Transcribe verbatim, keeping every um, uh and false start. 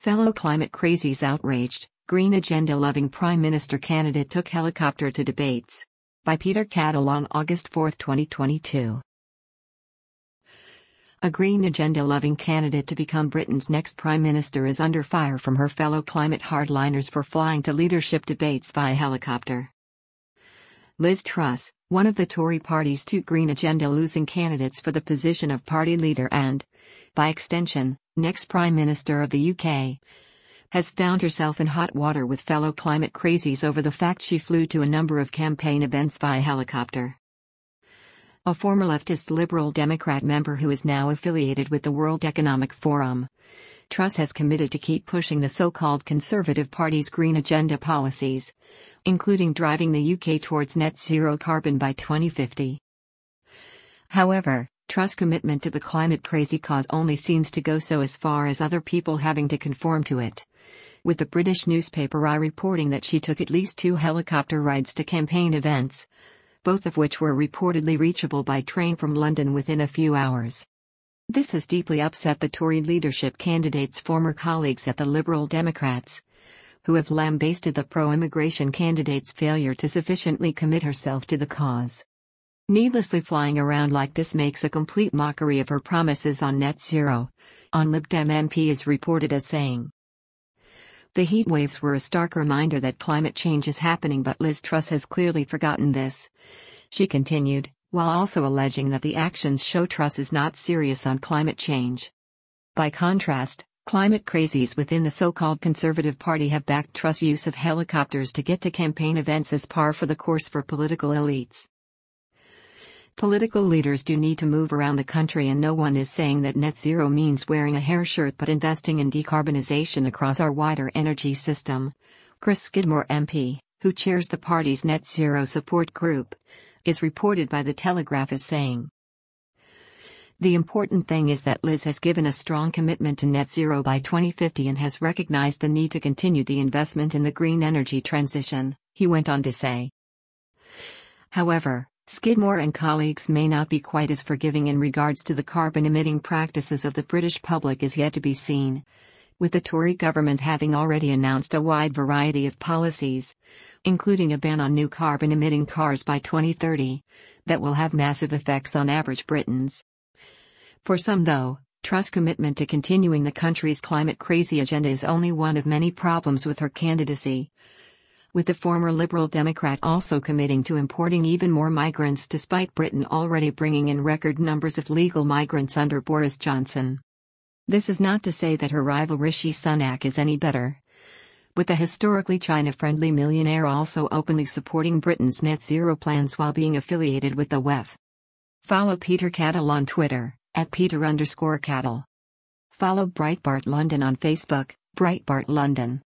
Fellow climate crazies outraged, Green agenda-loving Prime Minister candidate took helicopter to debates. By Peter Cattle on August fourth twenty twenty-two. A Green agenda-loving candidate to become Britain's next Prime Minister is under fire from her fellow climate hardliners for flying to leadership debates via helicopter. Liz Truss, one of the Tory party's two Green agenda-losing candidates for the position of party leader and, by extension, next Prime Minister of the U K, has found herself in hot water with fellow climate crazies over the fact she flew to a number of campaign events via helicopter. A former leftist Liberal Democrat member who is now affiliated with the World Economic Forum, Truss has committed to keep pushing the so-called Conservative Party's green agenda policies, including driving the U K towards net zero carbon by twenty fifty. However, Truss' commitment to the climate-crazy cause only seems to go so as far as other people having to conform to it, with the British newspaper I reporting that she took at least two helicopter rides to campaign events, both of which were reportedly reachable by train from London within a few hours. This has deeply upset the Tory leadership candidate's former colleagues at the Liberal Democrats, who have lambasted the pro-immigration candidate's failure to sufficiently commit herself to the cause. Needlessly flying around like this makes a complete mockery of her promises on net zero, on Lib Dem M P is reported as saying. The heatwaves were a stark reminder that climate change is happening, but Liz Truss has clearly forgotten this, she continued, while also alleging that the actions show Truss is not serious on climate change. By contrast, climate crazies within the so-called Conservative Party have backed Truss' use of helicopters to get to campaign events as par for the course for political elites. Political leaders do need to move around the country, and no one is saying that net zero means wearing a hair shirt but investing in decarbonization across our wider energy system. Chris Skidmore M P, who chairs the party's net zero support group, is reported by The Telegraph as saying. The important thing is that Liz has given a strong commitment to net zero by twenty fifty and has recognized the need to continue the investment in the green energy transition, he went on to say. However, Skidmore and colleagues may not be quite as forgiving in regards to the carbon-emitting practices of the British public is yet to be seen, with the Tory government having already announced a wide variety of policies, including a ban on new carbon-emitting cars by twenty thirty, that will have massive effects on average Britons. For some, though, Truss' commitment to continuing the country's climate-crazy agenda is only one of many problems with her candidacy, with the former Liberal Democrat also committing to importing even more migrants despite Britain already bringing in record numbers of legal migrants under Boris Johnson. This is not to say that her rival Rishi Sunak is any better, with the historically China-friendly millionaire also openly supporting Britain's net zero plans while being affiliated with the W E F. Follow Peter Cattle on Twitter, at Peter underscore Cattle. Follow Breitbart London on Facebook, Breitbart London.